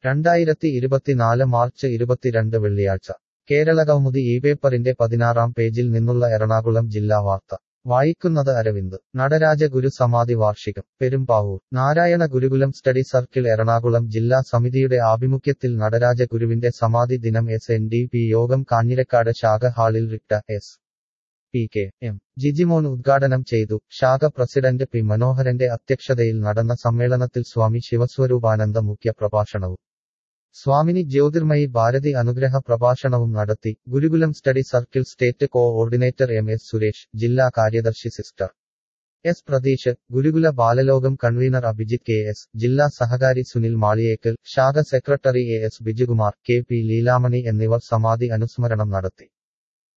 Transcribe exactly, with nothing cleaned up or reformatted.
രണ്ടായിരത്തി ഇരുപത്തിനാല് മാർച്ച് ഇരുപത്തിരണ്ട് വെള്ളിയാഴ്ച കേരളകൗമുദി ഈ പേപ്പറിന്റെ പതിനാറാം പേജിൽ നിന്നുള്ള എറണാകുളം ജില്ലാ വാർത്ത വായിക്കുന്നത് അരവിന്ദ് നടരാജ ഗുരു സമാധി വാർഷികം പെരുമ്പാവൂർ നാരായണ ഗുരുകുലം സ്റ്റഡി സർക്കിൾ എറണാകുളം ജില്ലാ സമിതിയുടെ ആഭിമുഖ്യത്തിൽ നടരാജ ഗുരുവിന്റെ സമാധി ദിനം എസ് എൻ ഡി പി യോഗം കാഞ്ഞിരക്കാട് ശാഖ ഹാളിൽ റിട്ട S P K M Jijimon ഉദ്ഘാടനം ചെയ്തു. ശാഖ പ്രസിഡന്റ് പി മനോഹരന്റെ അധ്യക്ഷതയിൽ നടന്ന സമ്മേളനത്തിൽ സ്വാമി ശിവസ്വരൂപാനന്ദ മുഖ്യ പ്രഭാഷണവും സ്വാമിനി ജ്യോതിർമയി ഭാരതി അനുഗ്രഹ പ്രഭാഷണവും നടത്തി. Gurukulam study circle state coordinator M S Suresh, ജില്ലാ കാര്യദർശി sister S Pratheesh, Gurukula Balalokam convener Abhijith K S, ജില്ലാ സഹകാരി സുനിൽ മാളിയേക്കൽ, ശാഖ secretary A S Bijukumar, K P Leelamani എന്നിവർ സമാധി അനുസ്മരണം നടത്തി.